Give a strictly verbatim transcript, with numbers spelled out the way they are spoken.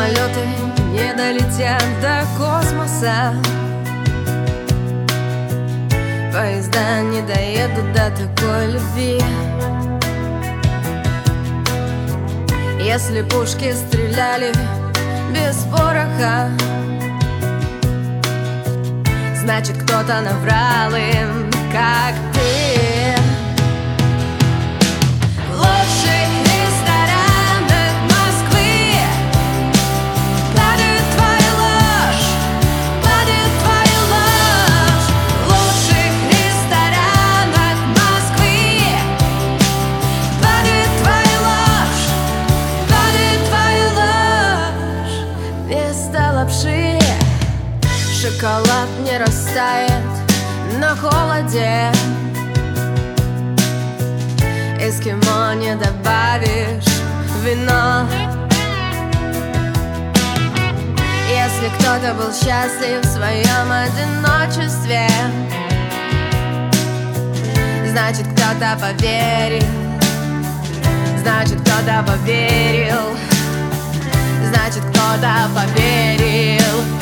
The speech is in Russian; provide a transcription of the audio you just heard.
Самолеты не долетят до космоса, поезда не доедут до такой любви. Если пушки стреляли без пороха, значит, кто-то наврал им, как ты. В лучших ресторанах Москвы падает твоя ложь, падает твоя ложь. В лучших ресторанах Москвы падает твоя ложь, падает твоя ложь. Вместо лапши шоколад не растает на холоде. Эскимо не добавишь в вино. Если кто-то был счастлив в своем одиночестве, значит, кто-то поверил, значит, кто-то поверил, значит, кто-то поверил.